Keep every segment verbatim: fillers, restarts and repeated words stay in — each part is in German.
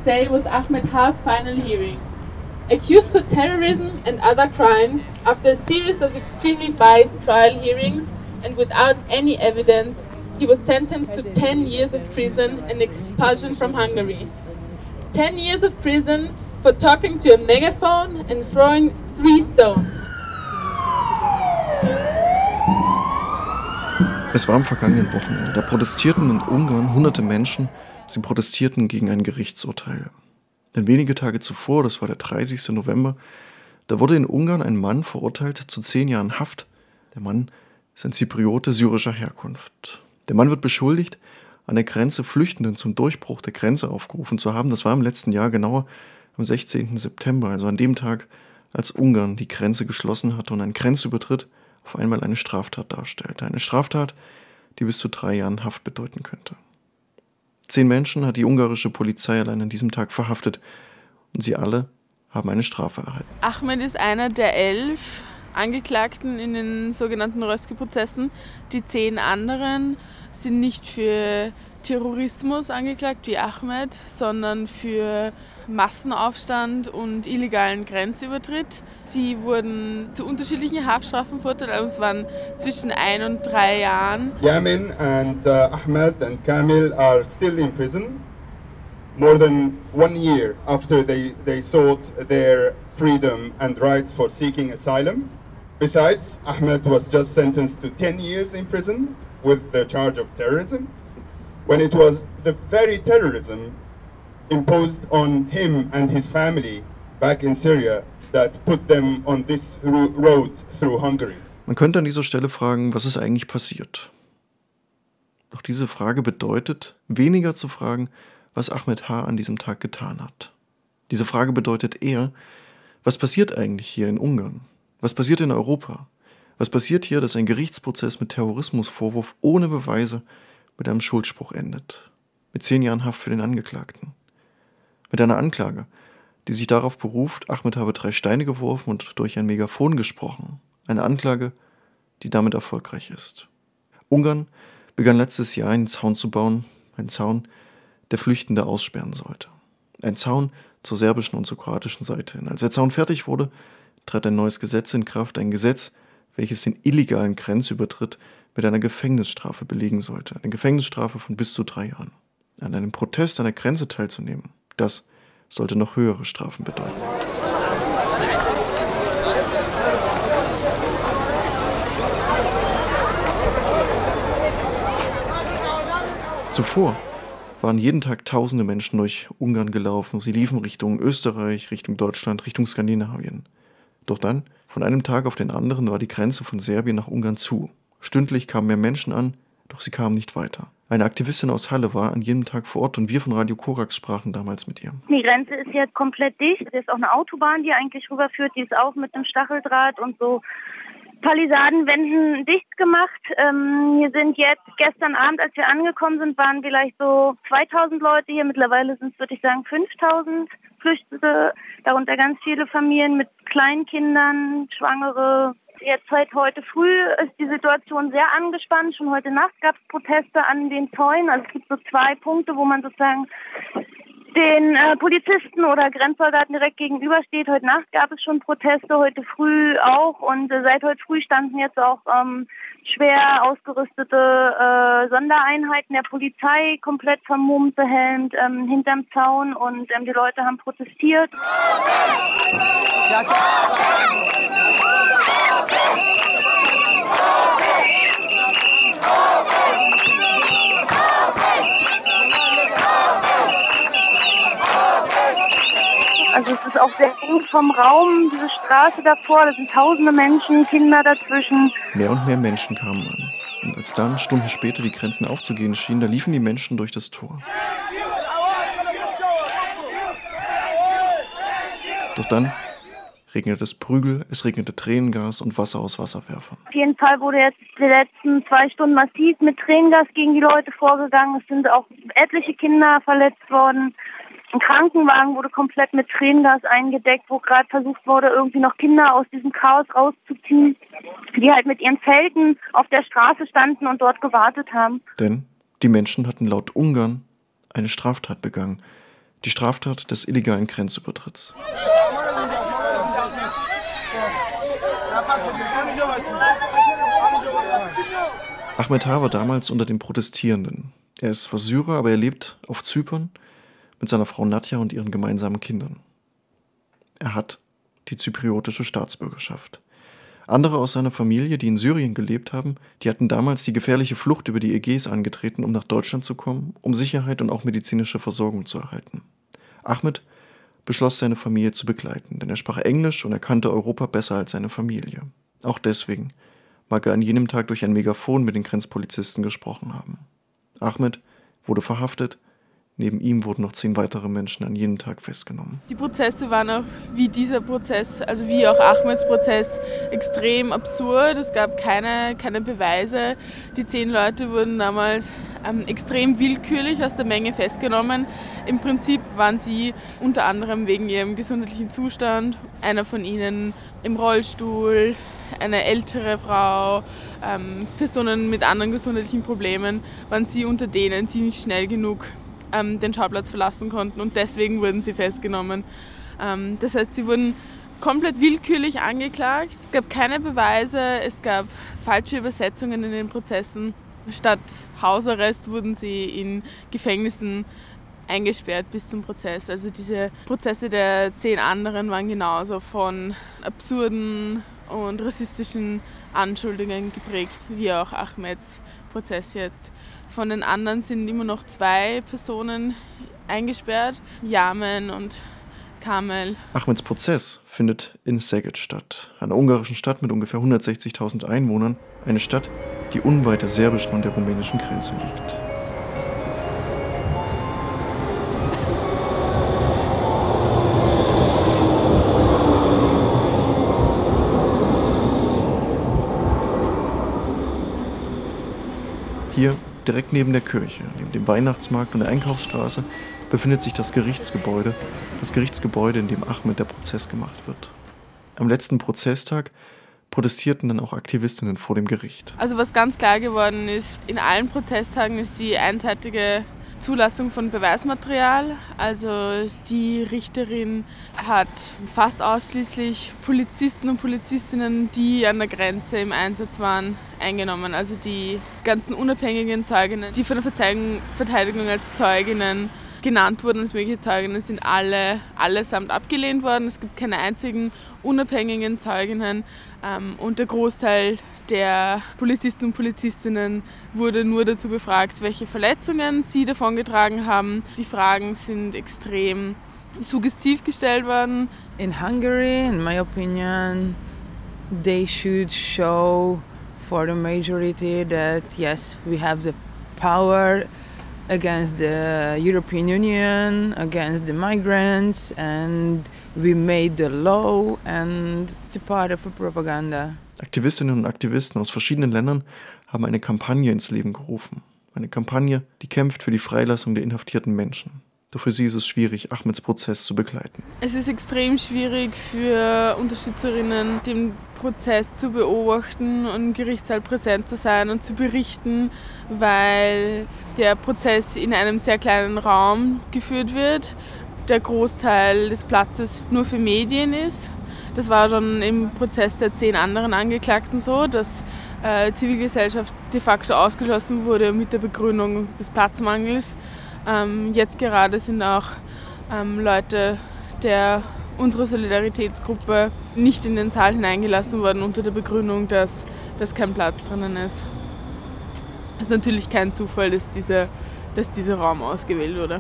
day was Ahmed Ha's final hearing. Accused for terrorism and other crimes, after a series of extremely biased trial hearings and without any evidence, he was sentenced to ten years of prison and expulsion from Hungary. ten years of prison for talking to a megaphone and throwing three stones. Es war am vergangenen Wochenende. Da protestierten in Ungarn hunderte Menschen. Sie protestierten gegen ein Gerichtsurteil. Denn wenige Tage zuvor, das war der dreißigsten November, da wurde in Ungarn ein Mann verurteilt zu zehn Jahren Haft. Der Mann ist ein Zypriote syrischer Herkunft. Der Mann wird beschuldigt, an der Grenze Flüchtenden zum Durchbruch der Grenze aufgerufen zu haben. Das war im letzten Jahr, genauer am sechzehnten September, also an dem Tag, als Ungarn die Grenze geschlossen hatte und ein Grenzübertritt auf einmal eine Straftat darstellte. Eine Straftat, die bis zu drei Jahren Haft bedeuten könnte. Zehn Menschen hat die ungarische Polizei allein an diesem Tag verhaftet und sie alle haben eine Strafe erhalten. Ahmed ist einer der elf Angeklagten in den sogenannten Röski-Prozessen. Die zehn anderen sind nicht für Terrorismus angeklagt wie Ahmed, sondern für Massenaufstand und illegalen Grenzübertritt. Sie wurden zu unterschiedlichen Haftstrafen verurteilt, also es waren zwischen ein und drei Jahren. Yamin and uh, Ahmed and Kamil are still in prison, more than one year after they, they sought their freedom and rights for seeking asylum. Besides, Ahmed was just sentenced to ten years in prison with the charge of terrorism, when it was the very terrorism imposed on him and his family back in Syria that put them on this road through Hungary. Man könnte an dieser Stelle fragen, was ist eigentlich passiert? Doch diese Frage bedeutet, weniger zu fragen, was Ahmed H. an diesem Tag getan hat. Diese Frage bedeutet eher, was passiert eigentlich hier in Ungarn? Was passiert in Europa? Was passiert hier, dass ein Gerichtsprozess mit Terrorismusvorwurf ohne Beweise mit einem Schuldspruch endet? Mit zehn Jahren Haft für den Angeklagten. Mit einer Anklage, die sich darauf beruft, Ahmed habe drei Steine geworfen und durch ein Megafon gesprochen. Eine Anklage, die damit erfolgreich ist. Ungarn begann letztes Jahr einen Zaun zu bauen, einen Zaun, der Flüchtende aussperren sollte. Ein Zaun zur serbischen und zur kroatischen Seite hin. Als der Zaun fertig wurde, trat ein neues Gesetz in Kraft, ein Gesetz, welches den illegalen Grenzübertritt mit einer Gefängnisstrafe belegen sollte. Eine Gefängnisstrafe von bis zu drei Jahren. An einem Protest an der Grenze teilzunehmen, das sollte noch höhere Strafen bedeuten. Zuvor waren jeden Tag tausende Menschen durch Ungarn gelaufen. Sie liefen Richtung Österreich, Richtung Deutschland, Richtung Skandinavien. Doch dann, von einem Tag auf den anderen, war die Grenze von Serbien nach Ungarn zu. Stündlich kamen mehr Menschen an, doch sie kamen nicht weiter. Eine Aktivistin aus Halle war an jedem Tag vor Ort und wir von Radio Korax sprachen damals mit ihr. Die Grenze ist jetzt komplett dicht. Es ist auch eine Autobahn, die eigentlich rüberführt. Die ist auch mit einem Stacheldraht und so Palisadenwänden dicht gemacht. Ähm, hier sind jetzt, gestern Abend, als wir angekommen sind, waren vielleicht so zweitausend Leute hier. Mittlerweile sind es, würde ich sagen, fünftausend Flüchtende. Darunter ganz viele Familien mit Kleinkindern, Schwangere. Jetzt seit heute früh ist die Situation sehr angespannt. Schon heute Nacht gab es Proteste an den Zäunen. Also es gibt so zwei Punkte, wo man sozusagen den äh, Polizisten oder Grenzsoldaten direkt gegenübersteht. Heute Nacht gab es schon Proteste, heute früh auch. Und äh, seit heute früh standen jetzt auch ähm, schwer ausgerüstete äh, Sondereinheiten der Polizei, komplett vermummt, behelmt, ähm, hinterm Zaun. Und ähm, die Leute haben protestiert. Also es ist auch sehr eng vom Raum, diese Straße davor, da sind tausende Menschen, Kinder dazwischen. Mehr und mehr Menschen kamen an. Und als dann Stunden später die Grenzen aufzugehen schienen, da liefen die Menschen durch das Tor. Doch dann regnete es Prügel, es regnete Tränengas und Wasser aus Wasserwerfern. Auf jeden Fall wurde jetzt die letzten zwei Stunden massiv mit Tränengas gegen die Leute vorgegangen. Es sind auch etliche Kinder verletzt worden. Ein Krankenwagen wurde komplett mit Tränengas eingedeckt, wo gerade versucht wurde, irgendwie noch Kinder aus diesem Chaos rauszuziehen, die halt mit ihren Zelten auf der Straße standen und dort gewartet haben. Denn die Menschen hatten laut Ungarn eine Straftat begangen, die Straftat des illegalen Grenzübertritts. Ahmed H. war damals unter den Protestierenden. Er ist zwar Syrer, aber er lebt auf Zypern mit seiner Frau Nadja und ihren gemeinsamen Kindern. Er hat die zypriotische Staatsbürgerschaft. Andere aus seiner Familie, die in Syrien gelebt haben, die hatten damals die gefährliche Flucht über die Ägäis angetreten, um nach Deutschland zu kommen, um Sicherheit und auch medizinische Versorgung zu erhalten. Ahmed beschloss, seine Familie zu begleiten, denn er sprach Englisch und er kannte Europa besser als seine Familie. Auch deswegen mag er an jenem Tag durch ein Megafon mit den Grenzpolizisten gesprochen haben. Ahmed wurde verhaftet. Neben ihm wurden noch zehn weitere Menschen an jenem Tag festgenommen. Die Prozesse waren auch wie dieser Prozess, also wie auch Ahmeds Prozess, extrem absurd. Es gab keine, keine Beweise. Die zehn Leute wurden damals ähm, extrem willkürlich aus der Menge festgenommen. Im Prinzip waren sie unter anderem wegen ihrem gesundheitlichen Zustand, einer von ihnen im Rollstuhl, eine ältere Frau, ähm, Personen mit anderen gesundheitlichen Problemen, waren sie unter denen, die nicht schnell genug den Schauplatz verlassen konnten und deswegen wurden sie festgenommen. Das heißt, sie wurden komplett willkürlich angeklagt. Es gab keine Beweise, es gab falsche Übersetzungen in den Prozessen. Statt Hausarrest wurden sie in Gefängnissen eingesperrt bis zum Prozess. Also diese Prozesse der zehn anderen waren genauso von absurden und rassistischen Anschuldigungen geprägt, wie auch Ahmeds Prozess jetzt. Von den anderen sind immer noch zwei Personen eingesperrt, Yamen und Kamel. Ahmeds Prozess findet in Szeged statt, einer ungarischen Stadt mit ungefähr hundertsechzigtausend Einwohnern, eine Stadt, die unweit der serbischen und der rumänischen Grenze liegt. Hier, direkt neben der Kirche, neben dem Weihnachtsmarkt und der Einkaufsstraße, befindet sich das Gerichtsgebäude, das Gerichtsgebäude, in dem Ahmed der Prozess gemacht wird. Am letzten Prozesstag protestierten dann auch Aktivistinnen vor dem Gericht. Also was ganz klar geworden ist, in allen Prozesstagen ist die einseitige Zulassung von Beweismaterial. Also die Richterin hat fast ausschließlich Polizisten und Polizistinnen, die an der Grenze im Einsatz waren, eingenommen. Also die ganzen unabhängigen Zeuginnen, die von der Verteidigung als Zeuginnen genannt wurden als mögliche Zeuginnen, sind alle allesamt abgelehnt worden. Es gibt keine einzigen unabhängigen Zeuginnen ähm, und der Großteil der Polizisten und Polizistinnen wurde nur dazu befragt, welche Verletzungen sie davongetragen haben. Die Fragen sind extrem suggestiv gestellt worden. In Hungary, in my opinion, they should show for the majority that yes, we have the power against the European Union, against the migrants, and we made the law, and it's a part of a propaganda. Aktivistinnen und Aktivisten aus verschiedenen Ländern haben eine Kampagne ins Leben gerufen. Eine Kampagne, die kämpft für die Freilassung der inhaftierten Menschen. Doch für sie ist es schwierig, Ahmeds Prozess zu begleiten. Es ist extrem schwierig für Unterstützerinnen, den Prozess zu beobachten und im Gerichtssaal präsent zu sein und zu berichten, weil der Prozess in einem sehr kleinen Raum geführt wird. Der Großteil des Platzes nur für Medien ist. Das war schon im Prozess der zehn anderen Angeklagten so, dass äh, Zivilgesellschaft de facto ausgeschlossen wurde mit der Begründung des Platzmangels. Ähm, jetzt gerade sind auch ähm, Leute der unserer Solidaritätsgruppe nicht in den Saal hineingelassen worden unter der Begründung, dass, dass kein Platz drinnen ist. Es ist natürlich kein Zufall, dass, diese, dass dieser Raum ausgewählt wurde.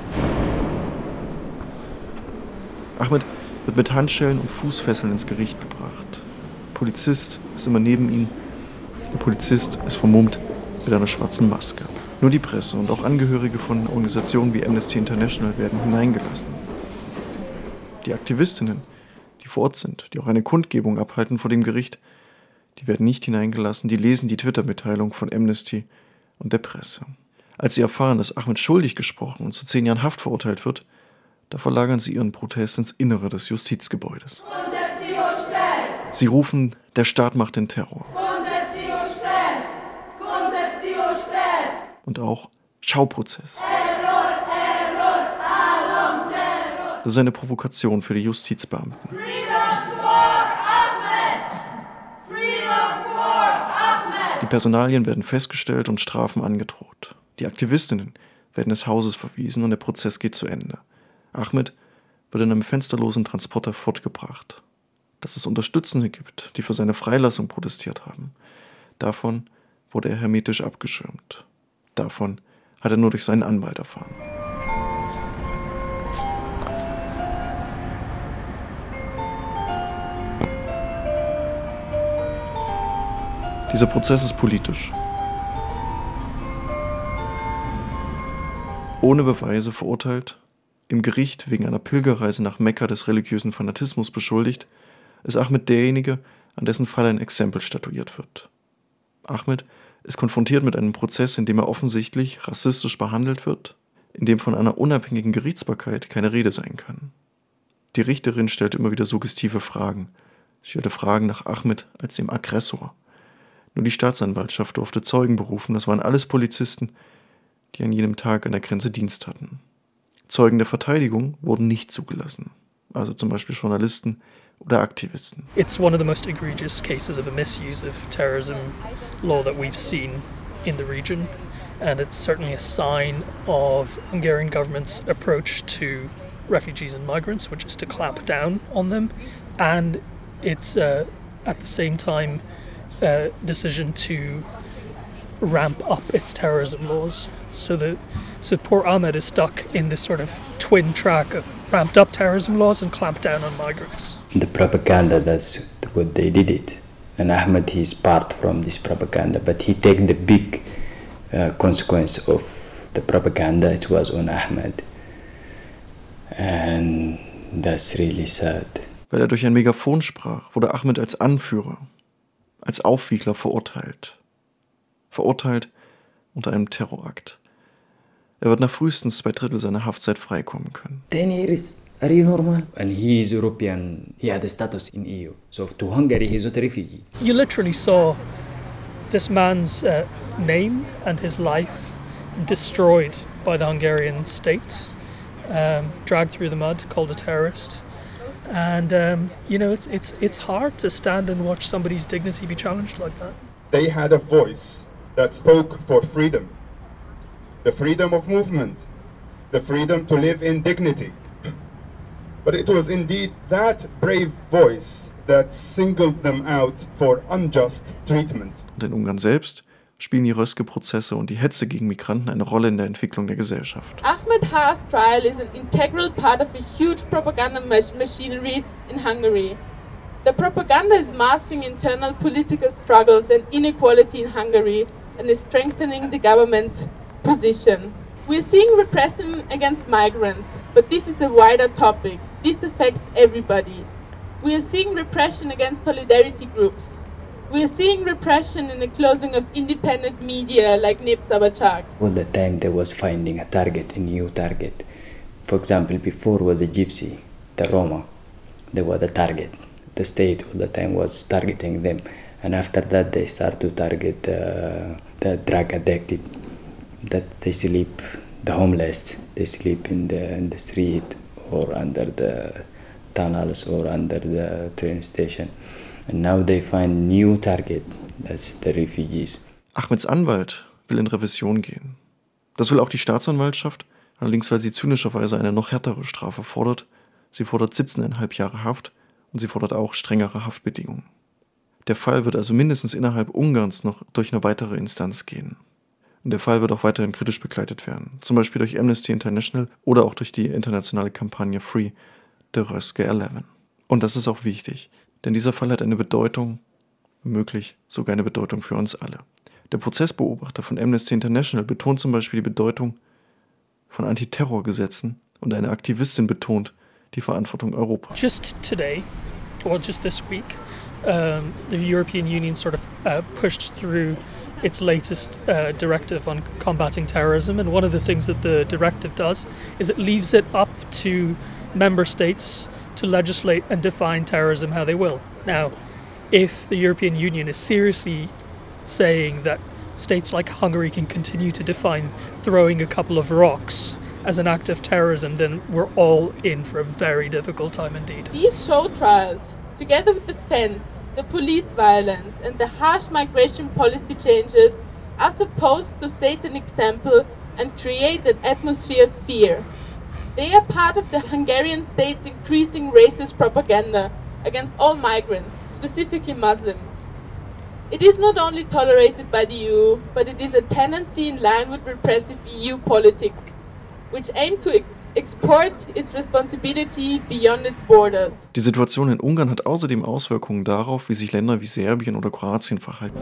Ahmed wird mit Handschellen und Fußfesseln ins Gericht gebracht. Der Polizist ist immer neben ihm. Der Polizist ist vermummt mit einer schwarzen Maske. Nur die Presse und auch Angehörige von Organisationen wie Amnesty International werden hineingelassen. Die Aktivistinnen, die vor Ort sind, die auch eine Kundgebung abhalten vor dem Gericht, die werden nicht hineingelassen, die lesen die Twitter-Mitteilung von Amnesty und der Presse. Als sie erfahren, dass Ahmed schuldig gesprochen und zu zehn Jahren Haft verurteilt wird, da verlagern sie ihren Protest ins Innere des Justizgebäudes. Sie rufen, der Staat macht den Terror. Und auch Schauprozess. Error, error, alom, Das ist eine Provokation für die Justizbeamten. Die Personalien werden festgestellt und Strafen angedroht. Die Aktivistinnen werden des Hauses verwiesen und der Prozess geht zu Ende. Ahmed wird in einem fensterlosen Transporter fortgebracht. Dass es Unterstützende gibt, die für seine Freilassung protestiert haben, davon wurde er hermetisch abgeschirmt. Davon hat er nur durch seinen Anwalt erfahren. Dieser Prozess ist politisch. Ohne Beweise verurteilt, im Gericht wegen einer Pilgerreise nach Mekka des religiösen Fanatismus beschuldigt, ist Ahmed derjenige, an dessen Fall ein Exempel statuiert wird. Ahmed ist konfrontiert mit einem Prozess, in dem er offensichtlich rassistisch behandelt wird, in dem von einer unabhängigen Gerichtsbarkeit keine Rede sein kann. Die Richterin stellte immer wieder suggestive Fragen. Sie stellte Fragen nach Ahmed als dem Aggressor. Nur die Staatsanwaltschaft durfte Zeugen berufen, das waren alles Polizisten, die an jenem Tag an der Grenze Dienst hatten. Zeugen der Verteidigung wurden nicht zugelassen, also zum Beispiel Journalisten oder Aktivisten. It's one of the most egregious cases of a misuse of terrorism law that we've seen in the region, and it's certainly a sign of Hungarian government's approach to refugees and migrants, which is to clamp down on them, and it's uh, at the same time a decision to ramp up its terrorism laws. So the so poor Ahmed is stuck in this sort of twin track of ramped up terrorism laws and clamped down on migrants. The propaganda, that's what they did it. And Ahmed, he's part from this propaganda, but he take the big uh, consequence of the propaganda. It was on Ahmed. And that's really sad. Weil er durch ein Megafon sprach, wurde Ahmed als Anführer, als Aufwiegler verurteilt. Verurteilt unter einem Terrorakt. Er wird nach frühestens zwei Drittel seiner Haftzeit freikommen können. Ten years, are you normal? And he is European, he had a status in E U. So to Hungary, he's not a refugee. You literally saw this man's uh, name and his life destroyed by the Hungarian state, um, dragged through the mud, called a terrorist. And, um, you know, it's, it's, it's hard to stand and watch somebody's dignity be challenged like that. They had a voice that spoke for freedom. The freedom of movement, the freedom to live in dignity. But it was indeed that brave voice that singled them out for unjust treatment. Und in Ungarn selbst spielen die Röske-Prozesse und die Hetze gegen Migranten eine Rolle in der Entwicklung der Gesellschaft. Ahmed Ha's trial is an integral part of a huge propaganda mach- machinery in Hungary. The propaganda is masking internal political struggles and inequality in Hungary and is strengthening the government's position. We are seeing repression against migrants, but this is a wider topic. This affects everybody. We are seeing repression against solidarity groups. We are seeing repression in the closing of independent media like Nip Sabachak. All the time they was finding a target, a new target. For example, before was the Gypsy, the Roma, they were the target. The state all the time was targeting them. And after that they start to target uh, the drug addicted. That they sleep, the homeless, they sleep in the in the street or under the tunnels or under the train station. And now they find new target, that's the refugees. Ahmeds Anwalt will in Revision gehen. Das will auch die Staatsanwaltschaft, allerdings weil sie zynischerweise eine noch härtere Strafe fordert. Sie fordert siebzehneinhalb Jahre Haft und sie fordert auch strengere Haftbedingungen. Der Fall wird also mindestens innerhalb Ungarns noch durch eine weitere Instanz gehen. Und der Fall wird auch weiterhin kritisch begleitet werden, zum Beispiel durch Amnesty International oder auch durch die internationale Kampagne Free the Röske elf. Und das ist auch wichtig, denn dieser Fall hat eine Bedeutung, möglich sogar eine Bedeutung für uns alle. Der Prozessbeobachter von Amnesty International betont zum Beispiel die Bedeutung von Antiterrorgesetzen und eine Aktivistin betont die Verantwortung Europas. Just today, or just this week, um, the European Union sort of uh, pushed through its latest uh, directive on combating terrorism, and one of the things that the directive does is it leaves it up to member states to legislate and define terrorism how they will. Now, if the European Union is seriously saying that states like Hungary can continue to define throwing a couple of rocks as an act of terrorism, then we're all in for a very difficult time indeed. These show trials, together with the fence, the police violence and the harsh migration policy changes, are supposed to set an example and create an atmosphere of fear. They are part of the Hungarian state's increasing racist propaganda against all migrants, specifically Muslims. It is not only tolerated by the E U, but it is a tendency in line with repressive E U politics, which aim to ex- export its responsibility beyond its borders. Die Situation in Ungarn hat außerdem Auswirkungen darauf, wie sich Länder wie Serbien oder Kroatien verhalten.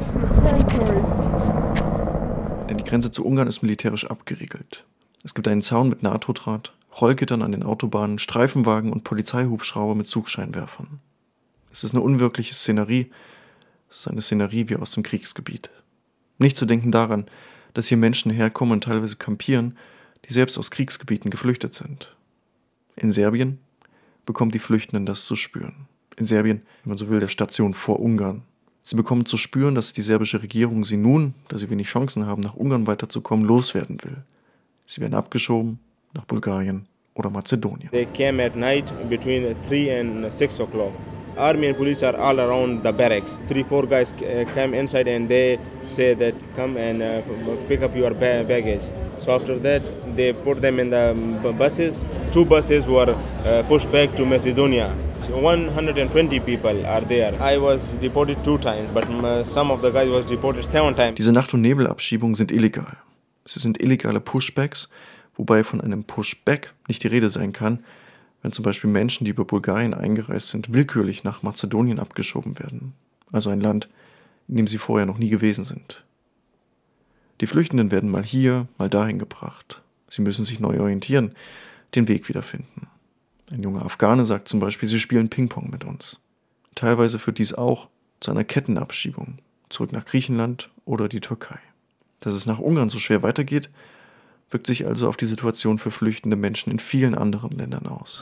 Denn die Grenze zu Ungarn ist militärisch abgeriegelt. Es gibt einen Zaun mit NATO-Draht, Rollgittern an den Autobahnen, Streifenwagen und Polizeihubschrauber mit Zugscheinwerfern. Es ist eine unwirkliche Szenerie. Es ist eine Szenerie wie aus dem Kriegsgebiet. Nicht zu denken daran, dass hier Menschen herkommen und teilweise kampieren, die selbst aus Kriegsgebieten geflüchtet sind. In Serbien bekommen die Flüchtenden das zu spüren. In Serbien, wenn man so will, der Station vor Ungarn. Sie bekommen zu spüren, dass die serbische Regierung sie nun, da sie wenig Chancen haben, nach Ungarn weiterzukommen, loswerden will. Sie werden abgeschoben nach Bulgarien oder Mazedonien. They came at night between three and six o'clock. Army and police are all around the barracks. Three, four guys came inside and they say that come and uh, pick up your ba- baggage. So after that, they put them in the buses. Two buses were uh, pushed back to Macedonia. So one hundred twenty people are there. I was deported two times, but uh, some of the guys was deported seven times. Diese Nacht- und Nebelabschiebungen sind illegal. Sie sind illegale Pushbacks, wobei von einem Pushback nicht die Rede sein kann, wenn zum Beispiel Menschen, die über Bulgarien eingereist sind, willkürlich nach Mazedonien abgeschoben werden. Also ein Land, in dem sie vorher noch nie gewesen sind. Die Flüchtenden werden mal hier, mal dahin gebracht. Sie müssen sich neu orientieren, den Weg wiederfinden. Ein junger Afghane sagt zum Beispiel, sie spielen Ping-Pong mit uns. Teilweise führt dies auch zu einer Kettenabschiebung, zurück nach Griechenland oder die Türkei. Dass es nach Ungarn so schwer weitergeht, wirkt sich also auf die Situation für flüchtende Menschen in vielen anderen Ländern aus.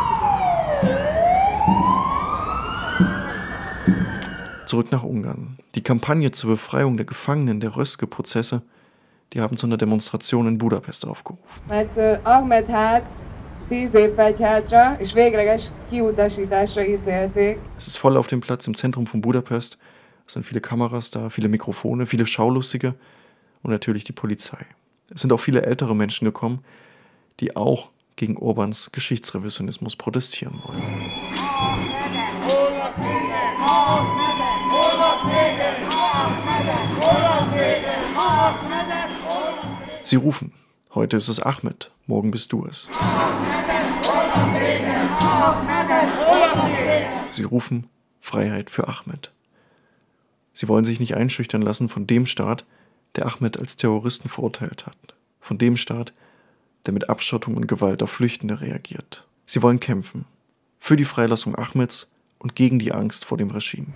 Zurück nach Ungarn. Die Kampagne zur Befreiung der Gefangenen der Röszke-Prozesse, die haben zu einer Demonstration in Budapest aufgerufen. Mert Ahmed hát tíz évvel hátra, és végleges kiutasításra ítélték. Es ist voll auf dem Platz im Zentrum von Budapest. Es sind viele Kameras da, viele Mikrofone, viele Schaulustige und natürlich die Polizei. Es sind auch viele ältere Menschen gekommen, die auch gegen Orbáns Geschichtsrevisionismus protestieren wollen. Sie rufen, heute ist es Ahmed, morgen bist du es. Sie rufen Freiheit für Ahmed. Sie wollen sich nicht einschüchtern lassen von dem Staat, der Ahmed als Terroristen verurteilt hat. Von dem Staat, der mit Abschottung und Gewalt auf Flüchtende reagiert. Sie wollen kämpfen. Für die Freilassung Ahmeds und gegen die Angst vor dem Regime.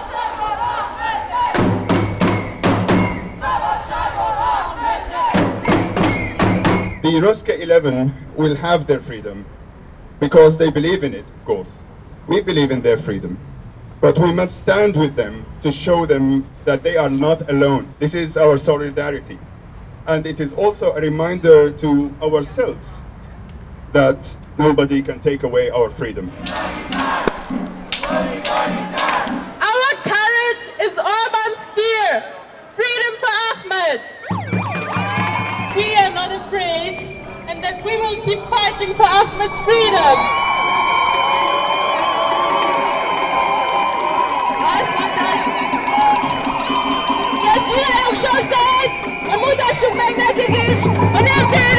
The Röszke eleven will have their freedom because they believe in it, of course. We believe in their freedom. But we must stand with them to show them that they are not alone. This is our solidarity. And it is also a reminder to ourselves that nobody can take away our freedom. Our courage is Orbán's fear. Freedom for Ahmed. We are not afraid, and that we will keep fighting for Ahmed's freedom. Csináljuk sortát, mutassuk meg nekik is, a nem félnek!